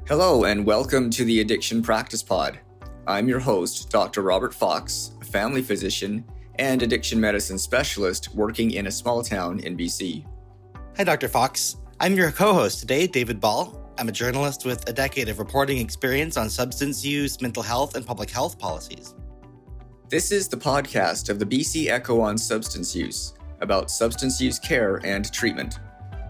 Hello and welcome to the Addiction Practice Pod. I'm your host, Dr. Robert Fox, a family physician and addiction medicine specialist working in a small town in BC. Hi, Dr. Fox. I'm your co-host today, David Ball. I'm a journalist with a decade of reporting experience on substance use, mental health, and public health policies. This is the podcast of the BC Echo on substance use, about substance use care and treatment.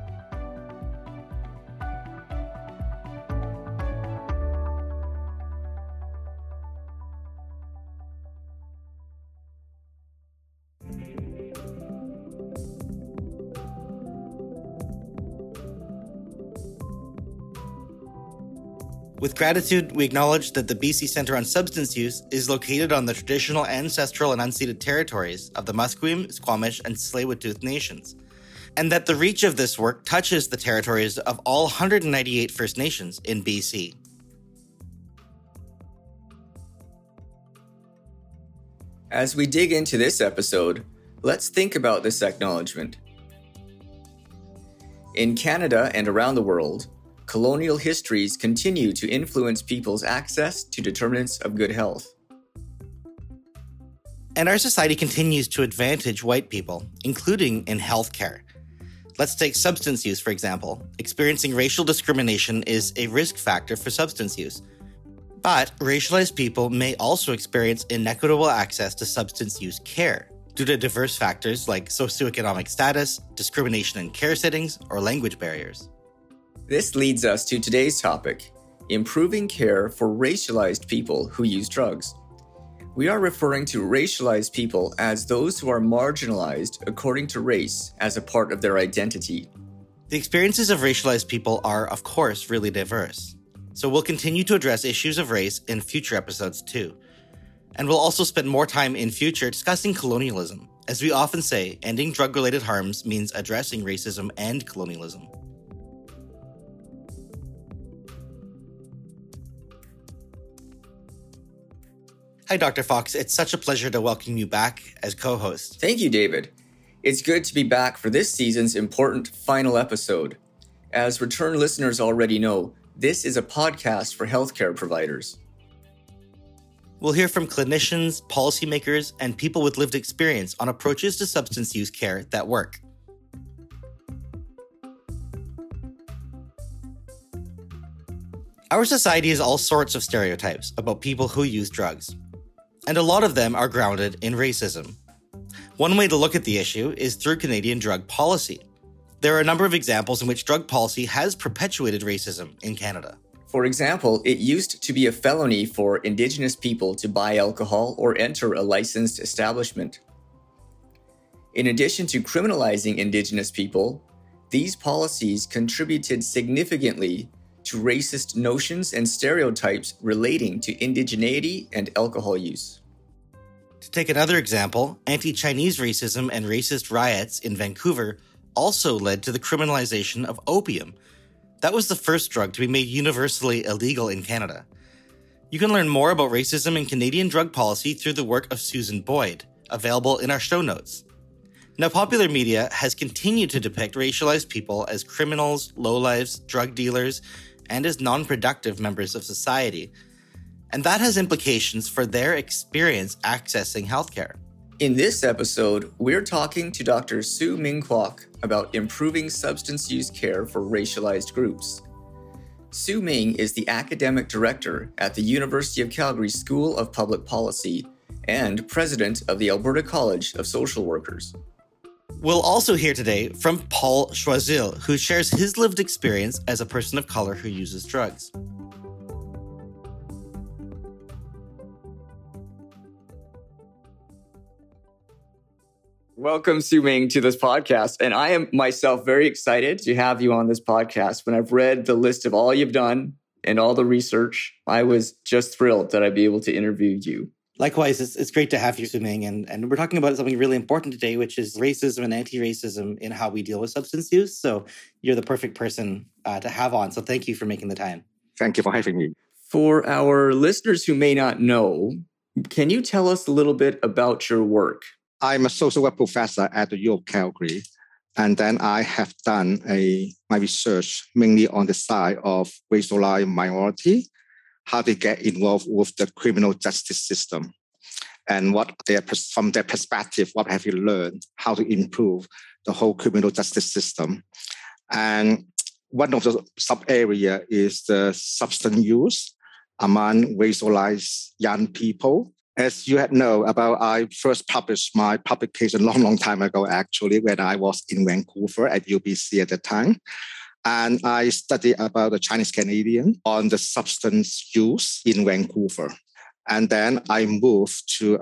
With gratitude, we acknowledge that the BC Centre on Substance Use is located on the traditional ancestral and unceded territories of the Musqueam, Squamish, and Tsleil-Waututh nations, and that the reach of this work touches the territories of all 198 First Nations in BC. As we dig into this episode, let's think about this acknowledgement. In Canada and around the world, colonial histories continue to influence people's access to determinants of good health. And our society continues to advantage white people, including in healthcare. Let's take substance use, for example. Experiencing racial discrimination is a risk factor for substance use. But racialized people may also experience inequitable access to substance use care due to diverse factors like socioeconomic status, discrimination in care settings, or language barriers. This leads us to today's topic, improving care for racialized people who use drugs. We are referring to racialized people as those who are marginalized according to race as a part of their identity. The experiences of racialized people are, of course, really diverse. So we'll continue to address issues of race in future episodes too. And we'll also spend more time in future discussing colonialism. As we often say, ending drug-related harms means addressing racism and colonialism. Hi, Dr. Fox. It's such a pleasure to welcome you back as co-host. Thank you, David. It's good to be back for this season's important final episode. As return listeners already know, this is a podcast for healthcare providers. We'll hear from clinicians, policymakers, and people with lived experience on approaches to substance use care that work. Our society has all sorts of stereotypes about people who use drugs, and a lot of them are grounded in racism. One way to look at the issue is through Canadian drug policy. There are a number of examples in which drug policy has perpetuated racism in Canada. For example, it used to be a felony for Indigenous people to buy alcohol or enter a licensed establishment. In addition to criminalizing Indigenous people, these policies contributed significantly to racist notions and stereotypes relating to indigeneity and alcohol use. To take another example, anti-Chinese racism and racist riots in Vancouver also led to the criminalization of opium. That was the first drug to be made universally illegal in Canada. You can learn more about racism and Canadian drug policy through the work of Susan Boyd, available in our show notes. Now, popular media has continued to depict racialized people as criminals, lowlifes, drug dealers, and as non-productive members of society. And that has implications for their experience accessing healthcare. In this episode, we're talking to Dr. Sue Ming Kwok about improving substance use care for racialized groups. Sue Ming is the academic director at the University of Calgary School of Public Policy and president of the Alberta College of Social Workers. We'll also hear today from Paul Choiseul, who shares his lived experience as a person of color who uses drugs. Welcome, Sue Ming, to this podcast. And I am myself very excited to have you on this podcast. When I've read the list of all you've done and all the research, I was just thrilled that I'd be able to interview you. Likewise, it's great to have you, Sue Ming. And we're talking about something really important today, which is racism and anti-racism in how we deal with substance use. So you're the perfect person to have on. So thank you for making the time. Thank you for having me. For our listeners who may not know, can you tell us a little bit about your work? I'm a social work professor at the U of Calgary. And then I have done my research mainly on the side of racialized minority, how they get involved with the criminal justice system, and from their perspective, what have you learned, how to improve the whole criminal justice system. And one of the sub-area is the substance use among racialized young people. As you know about, I first published my publication long time ago, actually, when I was in Vancouver at UBC at the time. And I studied about the Chinese Canadian on the substance use in Vancouver. And then I moved to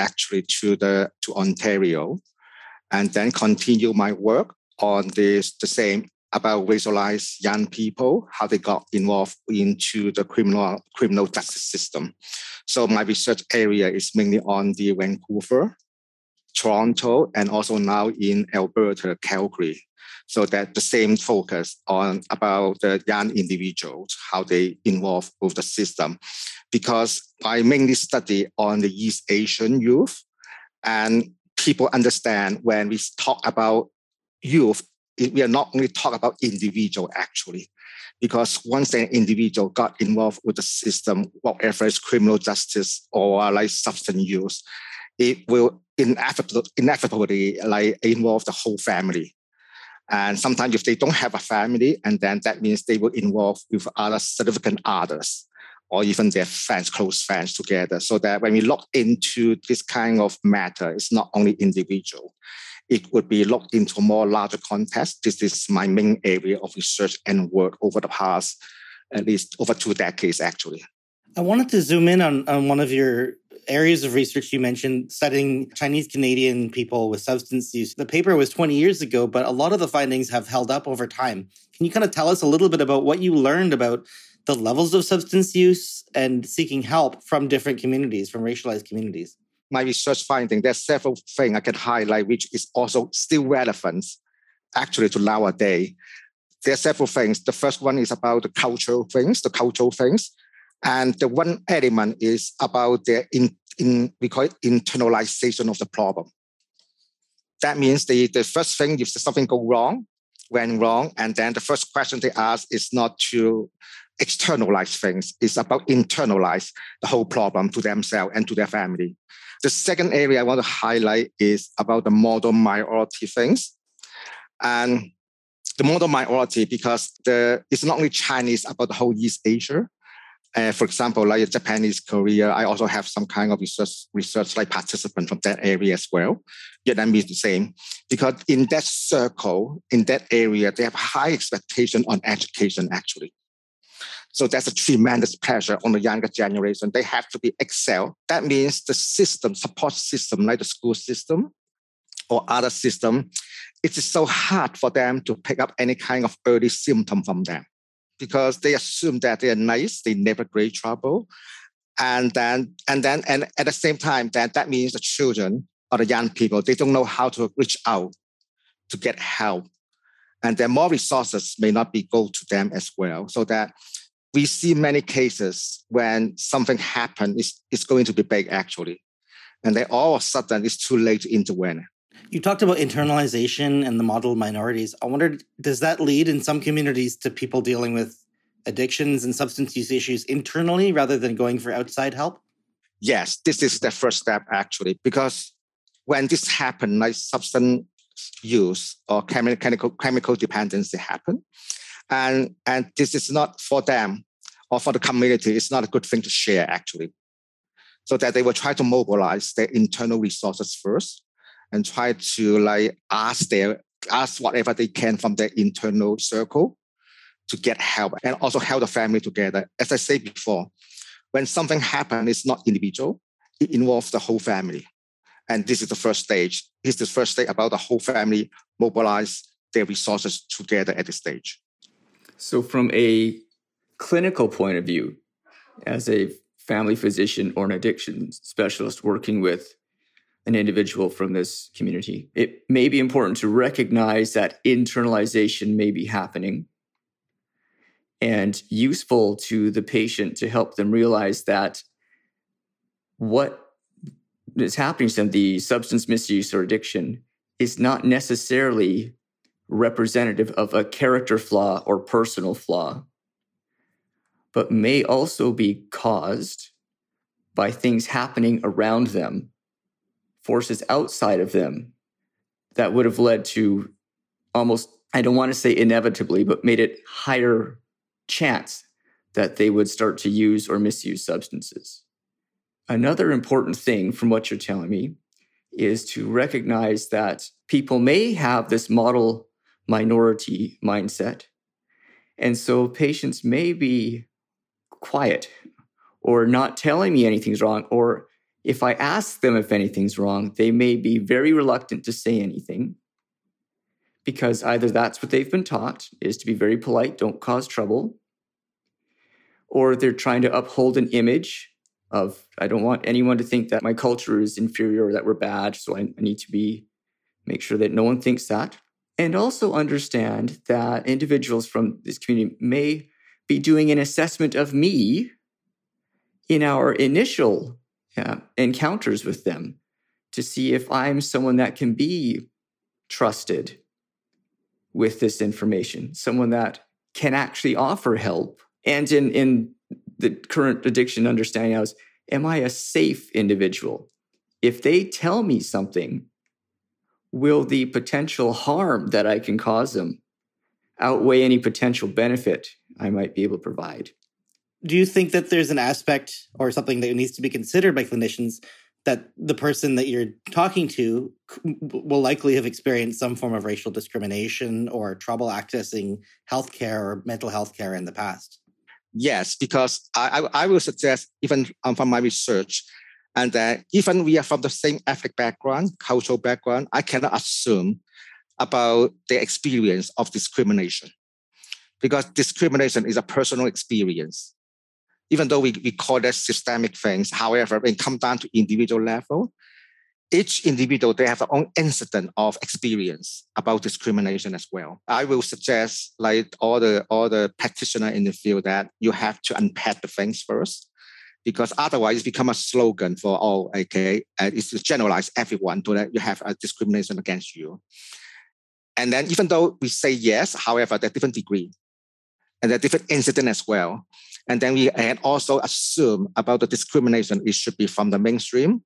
Ontario, and then continue my work on the same about racialized young people, how they got involved into the criminal justice system. So my research area is mainly on the Vancouver, Toronto, and also now in Alberta, Calgary. So that the same focus on about the young individuals, how they involve with the system. Because I mainly study on the East Asian youth, and people understand when we talk about youth, we are not only talking about individual actually, because once an individual got involved with the system, whatever is criminal justice or like substance use, it will inevitably like involve the whole family. And sometimes if they don't have a family, and then that means they will involve with other significant others, or even their friends, close friends together. So that when we look into this kind of matter, it's not only individual. It would be looked into a more larger context. This is my main area of research and work over the past, at least over 2 decades, actually. I wanted to zoom in on one of your areas of research you mentioned, studying Chinese Canadian people with substance use. The paper was 20 years ago, but a lot of the findings have held up over time. Can you kind of tell us a little bit about what you learned about the levels of substance use and seeking help from different communities, from racialized communities? My research finding, there's several things I can highlight, which is also still relevant actually to nowadays. There are several things. The first one is about the cultural things. And the one element is about the we call it internalization of the problem. That means the first thing, if something went wrong, and then the first question they ask is not to externalize things, it's about internalize the whole problem to themselves and to their family. The second area I want to highlight is about the model minority things. And the model minority, because it's not only Chinese, about the whole East Asia. For example, like Japanese, Korea, I also have some kind of research like participant from that area as well. Vietnamese the same. Because in that circle, in that area, they have high expectation on education actually. So there's a tremendous pressure on the younger generation. They have to be excel. That means the support system, like the school system or other system, it is so hard for them to pick up any kind of early symptom from them, because they assume that they are nice, they never create trouble. And at the same time, that means the children or the young people, they don't know how to reach out to get help. And then more resources may not be go to them as well. So that we see many cases when something happens, it's going to be big actually. And then all of a sudden, it's too late to intervene. You talked about internalization and the model minorities. I wondered, does that lead in some communities to people dealing with addictions and substance use issues internally rather than going for outside help? Yes, this is the first step actually, because when this happens, like substance use or chemical dependency happen, and this is not for them or for the community, it's not a good thing to share actually. So that they will try to mobilize their internal resources first and try to like ask whatever they can from their internal circle to get help, and also help the family together. As I said before, when something happens, it's not individual, it involves the whole family. And this is the first stage. This is the first stage about the whole family mobilize their resources together at this stage. So from a clinical point of view, as a family physician or an addiction specialist working with an individual from this community, it may be important to recognize that internalization may be happening, and useful to the patient to help them realize that what is happening to them, the substance misuse or addiction, is not necessarily representative of a character flaw or personal flaw, but may also be caused by things happening around them, forces outside of them that would have led to almost, I don't want to say inevitably, but made it higher chance that they would start to use or misuse substances. Another important thing from what you're telling me is to recognize that people may have this model minority mindset. And so patients may be quiet or not telling me anything's wrong, or if I ask them if anything's wrong, they may be very reluctant to say anything because either that's what they've been taught, is to be very polite, don't cause trouble, or they're trying to uphold an image of, I don't want anyone to think that my culture is inferior or that we're bad, so I need to make sure that no one thinks that. And also understand that individuals from this community may be doing an assessment of me in our initial encounters with them to see if I'm someone that can be trusted with this information, someone that can actually offer help. And in the current addiction understanding now is, am I a safe individual? If they tell me something, will the potential harm that I can cause them outweigh any potential benefit I might be able to provide? Do you think that there's an aspect or something that needs to be considered by clinicians that the person that you're talking to will likely have experienced some form of racial discrimination or trouble accessing healthcare or mental health care in the past? Yes, because I will suggest, even from my research, and that even we are from the same ethnic background, cultural background, I cannot assume about the experience of discrimination. Because discrimination is a personal experience. Even though we call that systemic things, however, when it comes down to individual level, each individual, they have their own incident of experience about discrimination as well. I will suggest, like all the practitioners in the field, that you have to unpack the things first, because otherwise it becomes a slogan for all, okay? It's to generalize everyone to that you have a discrimination against you. And then even though we say yes, however, there are different degree and there are different incidents as well. And then we can also assume about the discrimination, it should be from the mainstream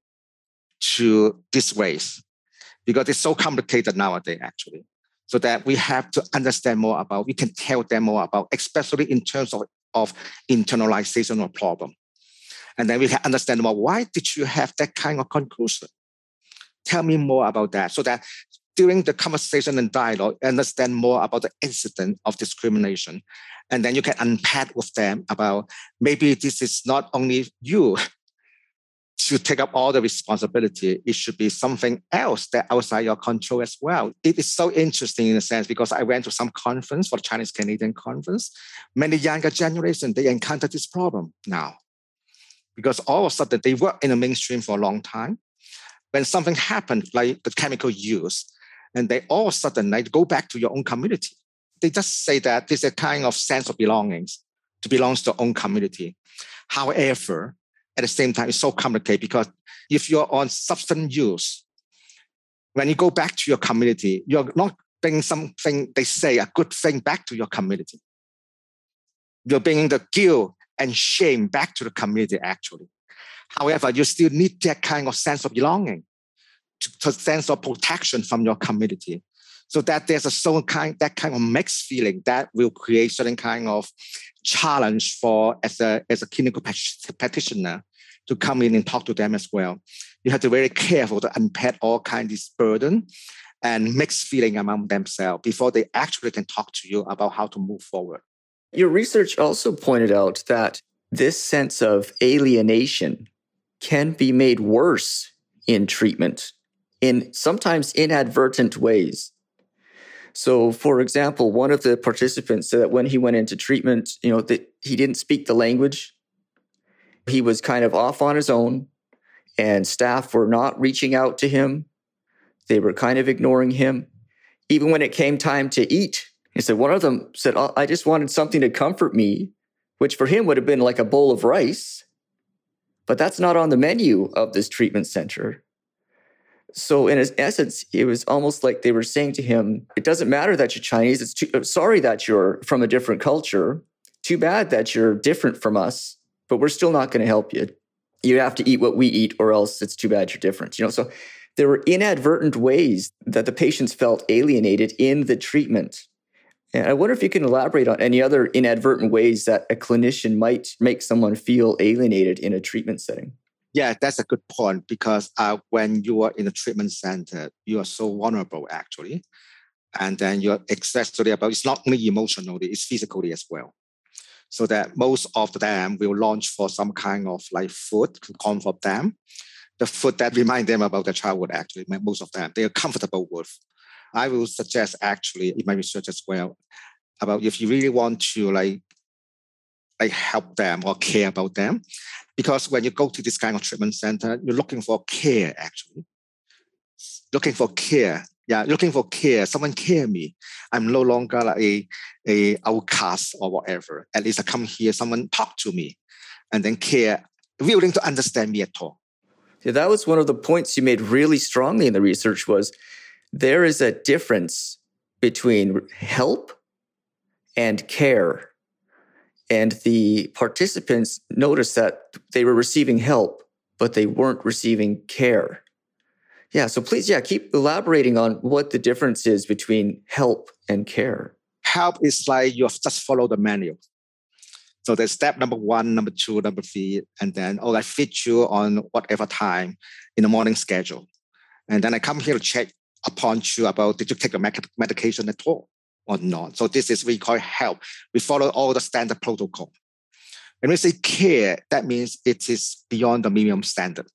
to this race, because it's so complicated nowadays, actually. So that we have to understand more about, we can tell them more about, especially in terms of internalization of problem. And then we can understand more, why did you have that kind of conclusion? Tell me more about that, so that during the conversation and dialogue, understand more about the incident of discrimination. And then you can unpack with them about, maybe this is not only you to take up all the responsibility, it should be something else that outside your control as well. It is so interesting in a sense, because I went to some conference, for the Chinese Canadian conference. Many younger generation, they encounter this problem now. Because all of a sudden, they work in the mainstream for a long time. When something happened, like the chemical use, and they all of a sudden like go back to your own community. They just say that there's a kind of sense of belongings to belong to their own community. However, at the same time, it's so complicated, because if you're on substance use, when you go back to your community, you're not bringing something, they say, a good thing back to your community. You're bringing the guilt and shame back to the community, actually. However, you still need that kind of sense of belonging, to sense of protection from your community. So that there's that kind of mixed feeling that will create certain kind of challenge for as a clinical practitioner to come in and talk to them as well. You have to be very careful to unpack all kinds of this burden and mixed feeling among themselves before they actually can talk to you about how to move forward. Your research also pointed out that this sense of alienation can be made worse in treatment in sometimes inadvertent ways. So, for example, one of the participants said that when he went into treatment, that he didn't speak the language. He was kind of off on his own, and staff were not reaching out to him. They were kind of ignoring him. Even when it came time to eat, he said, one of them said, "Oh, I just wanted something to comfort me," which for him would have been like a bowl of rice. But that's not on the menu of this treatment center. So in essence, it was almost like they were saying to him, it doesn't matter that you're Chinese. Sorry that you're from a different culture. Too bad that you're different from us, but we're still not going to help you. You have to eat what we eat, or else it's too bad you're different. So there were inadvertent ways that the patients felt alienated in the treatment. And I wonder if you can elaborate on any other inadvertent ways that a clinician might make someone feel alienated in a treatment setting. Yeah, that's a good point, because when you are in a treatment center, you are so vulnerable, actually. And then you're exactly about, it's not only emotionally, it's physically as well. So that most of them will launch for some kind of like food to comfort them. The food that remind them about their childhood, actually, most of them, they are comfortable with. I will suggest, actually, in my research as well, about if you really want to like help them or care about them, because when you go to this kind of treatment center, you're looking for care, actually. Looking for care. Yeah, looking for care. Someone care me. I'm no longer like a outcast or whatever. At least I come here, someone talk to me, and then care, willing to understand me at all. Yeah, that was one of the points you made really strongly in the research, was there is a difference between help and care. And the participants noticed that they were receiving help, but they weren't receiving care. Yeah, so please, keep elaborating on what the difference is between help and care. Help is like you have just follow the manual. So there's step number 1, number 2, number 3, and then, I fit you on whatever time in the morning schedule. And then I come here to check upon you about, did you take a medication at all or not? So this is we call help. We follow all the standard protocol. When we say care, that means it is beyond the minimum standard.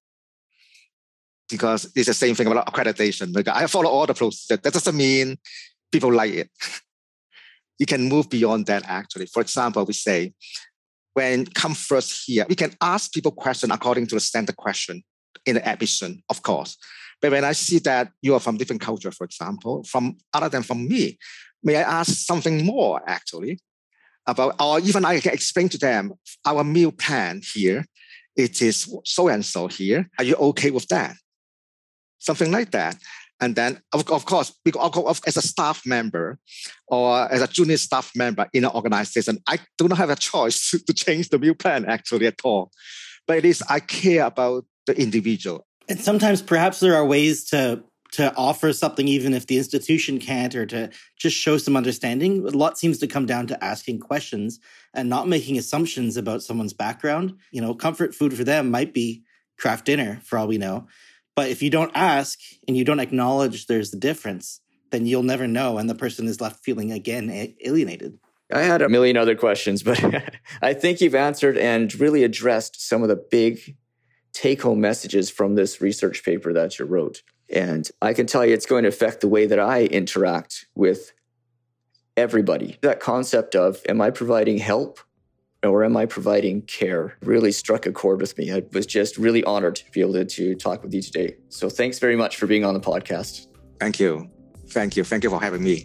Because it's the same thing about accreditation. Like, I follow all the procedures. That doesn't mean people like it. You can move beyond that, actually. For example, we say, when come first here, we can ask people questions according to the standard question in the admission, of course. But when I see that you are from different culture, for example, other than from me, may I ask something more, actually, about, or even I can explain to them, our meal plan here, it is so-and-so here. Are you okay with that? Something like that. And then, of course, as a staff member or as a junior staff member in an organization, I do not have a choice to change the meal plan, actually, at all. But at least I care about the individual. And sometimes perhaps there are ways to offer something even if the institution can't, or to just show some understanding. A lot seems to come down to asking questions and not making assumptions about someone's background. Comfort food for them might be craft dinner, for all we know. But if you don't ask and you don't acknowledge there's the difference, then you'll never know. And the person is left feeling, again, alienated. I had a million other questions, but I think you've answered and really addressed some of the big take-home messages from this research paper that you wrote. And I can tell you it's going to affect the way that I interact with everybody. That concept of, am I providing help or am I providing care, really struck a chord with me. I was just really honored to be able to talk with you today. So thanks very much for being on the podcast. Thank you. Thank you. Thank you for having me.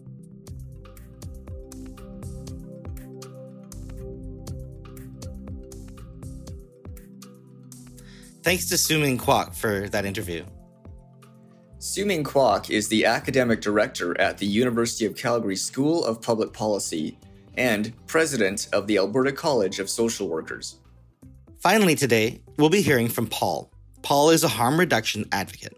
Thanks to Su-Ming Kwok for that interview. Su-Ming Kwok is the academic director at the University of Calgary School of Public Policy and president of the Alberta College of Social Workers. Finally today, we'll be hearing from Paul. Paul is a harm reduction advocate.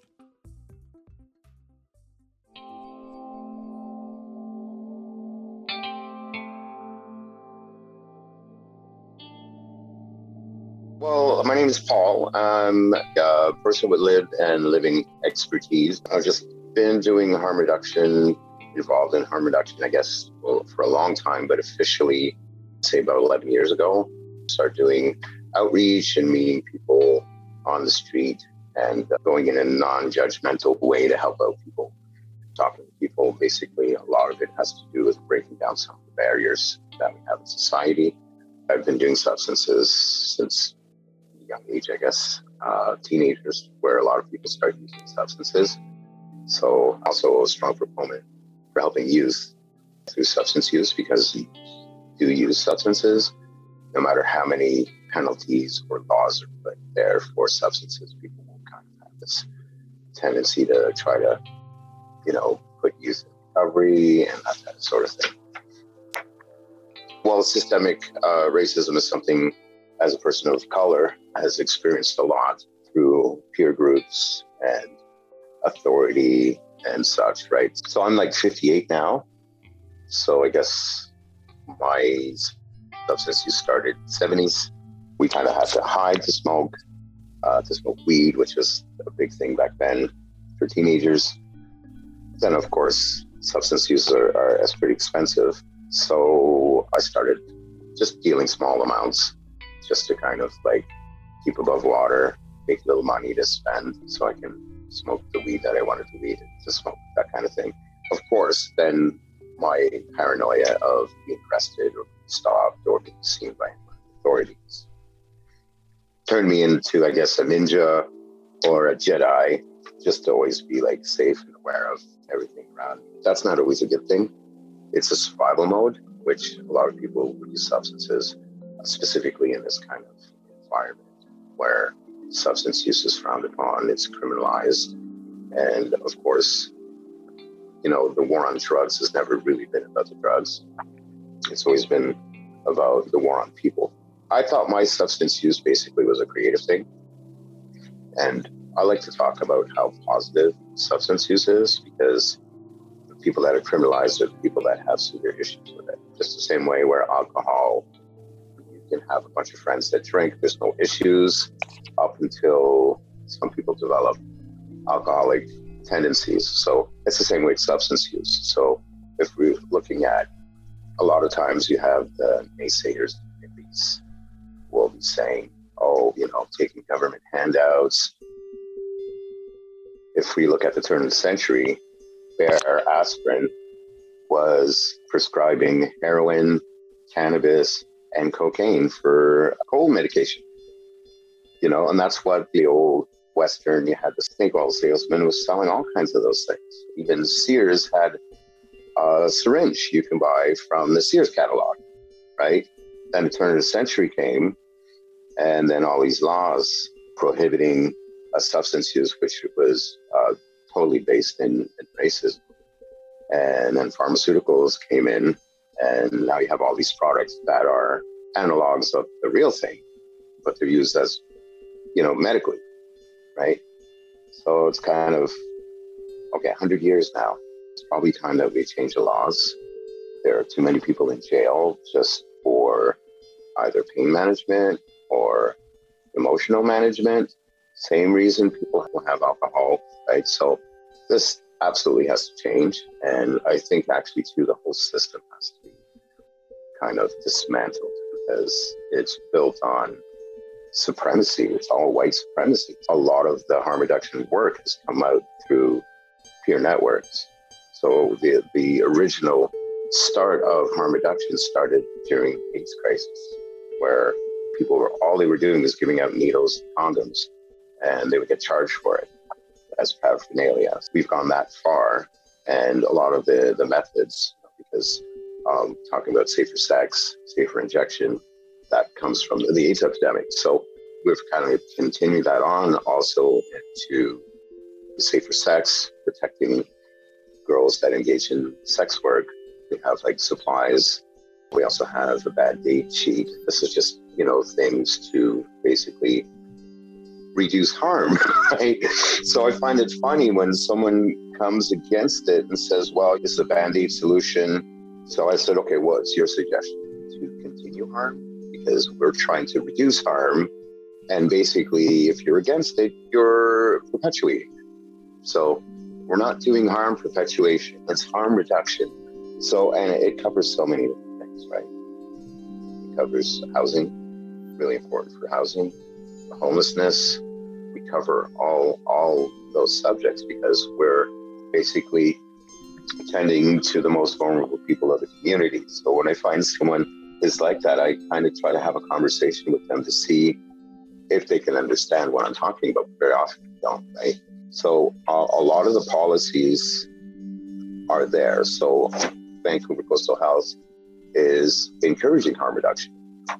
Well, my name is Paul. I'm a person with lived and living expertise. I've just been doing harm reduction, involved in harm reduction, I guess, for a long time, but officially, say about 11 years ago. Started doing outreach and meeting people on the street and going in a non-judgmental way to help out people. Talking to people, basically, a lot of it has to do with breaking down some of the barriers that we have in society. I've been doing substances since a young age, I guess, teenagers, where a lot of people start using substances. So also a strong proponent for helping youth through substance use, because you do use substances, no matter how many penalties or laws are put there for substances, people won't kind of have this tendency to try to, put youth in recovery and that sort of thing. Well, systemic racism is something, as a person of color, has experienced a lot through peer groups and authority and such, right? So I'm like 58 now. So I guess my substance use started in the 70s. We kind of had to hide to smoke weed, which was a big thing back then for teenagers. Then, of course, substance use is pretty expensive. So I started just dealing small amounts just to kind of like keep above water, make a little money to spend so I can smoke the weed that I wanted to smoke, that kind of thing. Of course, then my paranoia of being arrested or stopped or being seen by authorities turned me into, I guess, a ninja or a Jedi, just to always be like safe and aware of everything around me. That's not always a good thing. It's a survival mode, which a lot of people would use substances, specifically in this kind of environment where substance use is frowned upon, it's criminalized. And of course, the war on drugs has never really been about the drugs. It's always been about the war on people. I thought my substance use basically was a creative thing. And I like to talk about how positive substance use is, because the people that are criminalized are the people that have severe issues with it. Just the same way where alcohol, you can have a bunch of friends that drink, there's no issues up until some people develop alcoholic tendencies. So it's the same way with substance use. So if we're looking at, a lot of times you have the naysayers will be saying, taking government handouts. If we look at the turn of the century, where aspirin was prescribing heroin, cannabis, and cocaine for cold medication. And that's what the old Western, you had the snake oil salesman was selling all kinds of those things. Even Sears had a syringe you can buy from the Sears catalog, right? Then the turn of the century came, and then all these laws prohibiting a substance use, which was totally based in racism. And then pharmaceuticals came in, and now you have all these products that are analogs of the real thing, but they're used as, medically, right? So it's kind of, 100 years now. It's probably time that we change the laws. There are too many people in jail just for either pain management or emotional management. Same reason people have alcohol, right? So this absolutely has to change. And I think actually too, the whole system has to be kind of dismantled, because it's built on supremacy. It's all white supremacy. A lot of the harm reduction work has come out through peer networks. So the original start of harm reduction started during the AIDS crisis, where all they were doing was giving out needles, condoms, and they would get charged for it as paraphernalia. We've gone that far, and a lot of the methods, because talking about safer sex, safer injection, that comes from the AIDS epidemic. So we've kind of continued that on also into safer sex, protecting girls that engage in sex work. We have like supplies. We also have a bad date sheet. This is just, things to basically reduce harm, right? So I find it funny when someone comes against it and says, well, it's a Band-Aid solution. So I said, okay, what's your suggestion? To continue harm? Because we're trying to reduce harm. And basically, if you're against it, you're perpetuating it. So we're not doing harm perpetuation. It's harm reduction. So, and it covers so many different things, right? It covers housing, really important for housing, homelessness. We cover all those subjects because we're basically tending to the most vulnerable people of the community. So when I find someone is like that, I kind of try to have a conversation with them to see if they can understand what I'm talking about. Very often they don't, right? So a lot of the policies are there. So Vancouver Coastal Health is encouraging harm reduction,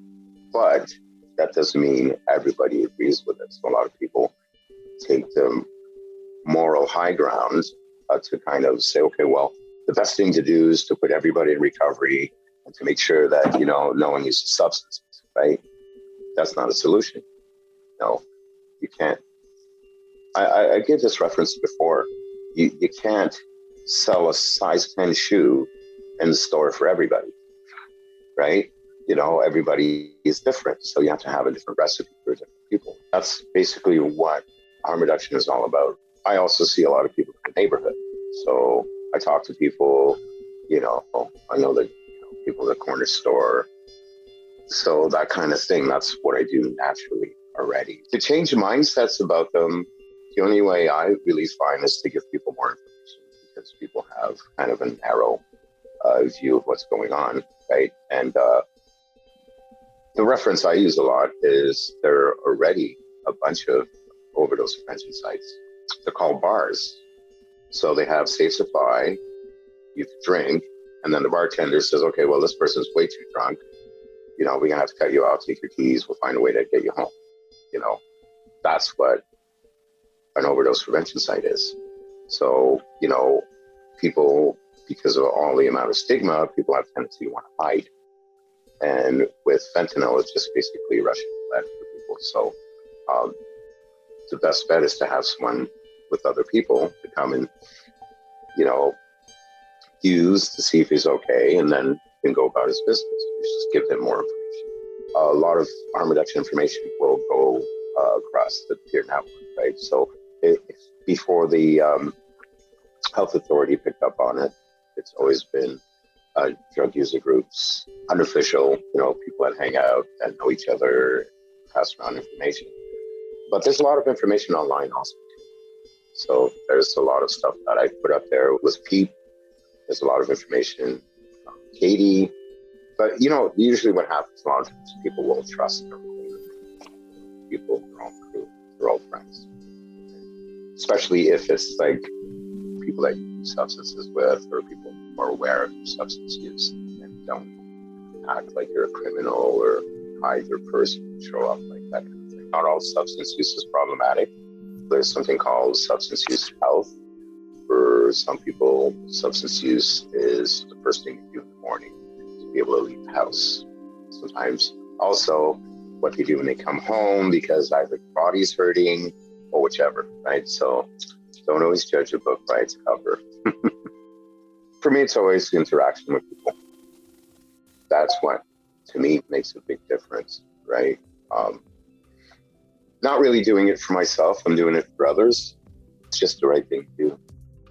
but that doesn't mean everybody agrees with it. So a lot of people take the moral high ground to kind of say, okay, well, the best thing to do is to put everybody in recovery and to make sure that, no one uses substances, right? That's not a solution. No, you can't. I gave this reference before. You can't sell a size 10 shoe in the store for everybody, right? Everybody is different. So you have to have a different recipe for different people. That's basically what harm reduction is all about. I also see a lot of people in the neighborhood. So I talk to people, I know that people at the corner store. So that kind of thing, that's what I do naturally already. To change mindsets about them, the only way I really find is to give people more information, because people have kind of a narrow view of what's going on, right? And the reference I use a lot is there are already a bunch of overdose prevention sites. They're called bars. So they have safe supply, you can drink, and then the bartender says, okay, well, this person's way too drunk. We're going to have to cut you out, take your keys, we'll find a way to get you home. That's what an overdose prevention site is. So, people, because of all the amount of stigma, people have a tendency to want to hide. And with fentanyl, it's just basically Russian roulette for people. So the best bet is to have someone with other people to come and, use to see if he's okay, and then he can go about his business. You just give them more information. A lot of harm reduction information will go across the peer network, right? So before the health authority picked up on it, it's always been drug user groups, unofficial, people that hang out and know each other, pass around information. But there's a lot of information online also. So there's a lot of stuff that I put up there with Pete. There's a lot of information from Katie. But, usually what happens a lot of times, people will trust their people, their own crew, their old friends. Especially if it's like people that you use substances with, or people who are aware of your substance use and don't act like you're a criminal or hide their person, show up like that kind of thing. Not all substance use is problematic. There's something called substance use health. For some people, substance use is the first thing you do in the morning to be able to leave the house. Sometimes also what they do when they come home because either the body's hurting or whichever, right? So don't always judge a book by its cover. For me, it's always the interaction with people. That's what, to me, makes a big difference, right? Not really doing it for myself. I'm doing it for others. It's just the right thing to do.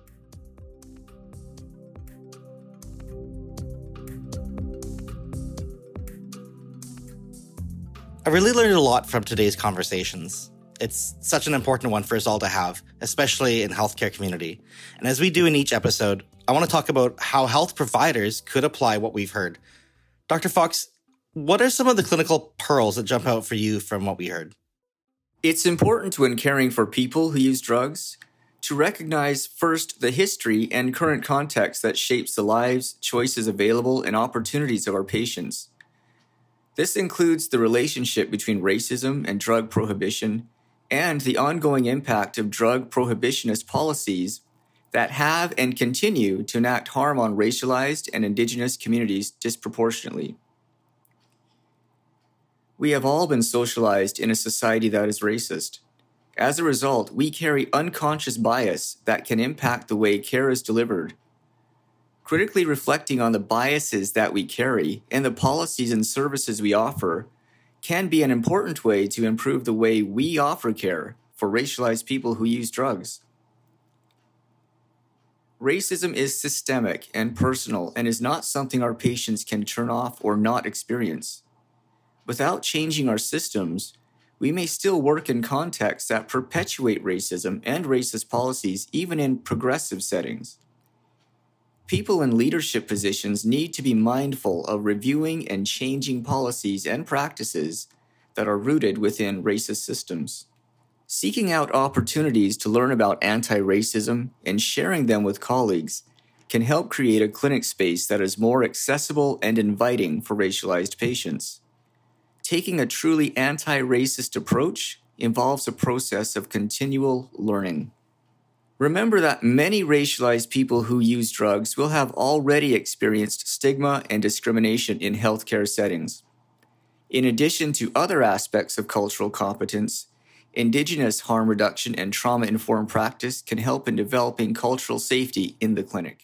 I really learned a lot from today's conversations. It's such an important one for us all to have, especially in healthcare community. And as we do in each episode, I want to talk about how health providers could apply what we've heard. Dr. Fox, what are some of the clinical pearls that jump out for you from what we heard? It's important when caring for people who use drugs to recognize first the history and current context that shapes the lives, choices available, and opportunities of our patients. This includes the relationship between racism and drug prohibition and the ongoing impact of drug prohibitionist policies that have and continue to enact harm on racialized and Indigenous communities disproportionately. We have all been socialized in a society that is racist. As a result, we carry unconscious bias that can impact the way care is delivered. Critically reflecting on the biases that we carry and the policies and services we offer can be an important way to improve the way we offer care for racialized people who use drugs. Racism is systemic and personal and is not something our patients can turn off or not experience. Without changing our systems, we may still work in contexts that perpetuate racism and racist policies even in progressive settings. People in leadership positions need to be mindful of reviewing and changing policies and practices that are rooted within racist systems. Seeking out opportunities to learn about anti-racism and sharing them with colleagues can help create a clinic space that is more accessible and inviting for racialized patients. Taking a truly anti-racist approach involves a process of continual learning. Remember that many racialized people who use drugs will have already experienced stigma and discrimination in healthcare settings. In addition to other aspects of cultural competence, Indigenous harm reduction and trauma-informed practice can help in developing cultural safety in the clinic.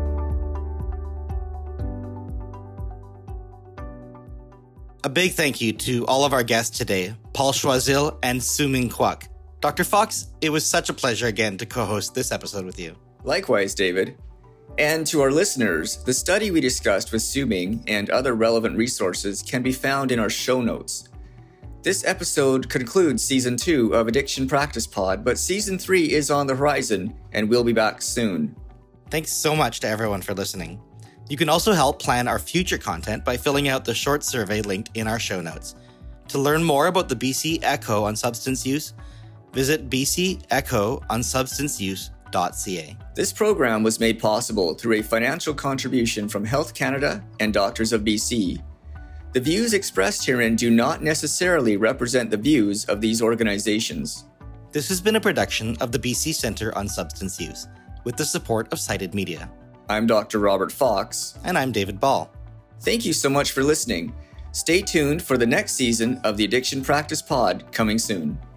A big thank you to all of our guests today, Paul Choisil and Su-Ming Kwok. Dr. Fox, it was such a pleasure again to co-host this episode with you. Likewise, David. And to our listeners, the study we discussed with Su-Ming and other relevant resources can be found in our show notes. This episode concludes Season 2 of Addiction Practice Pod, but Season 3 is on the horizon, and we'll be back soon. Thanks so much to everyone for listening. You can also help plan our future content by filling out the short survey linked in our show notes. To learn more about the BC ECHO on substance use, visit bcechoonsubstanceuse.ca. This program was made possible through a financial contribution from Health Canada and Doctors of BC. The views expressed herein do not necessarily represent the views of these organizations. This has been a production of the BC Centre on Substance Use, with the support of Cited Media. I'm Dr. Robert Fox. And I'm David Ball. Thank you so much for listening. Stay tuned for the next season of the Addiction Practice Pod coming soon.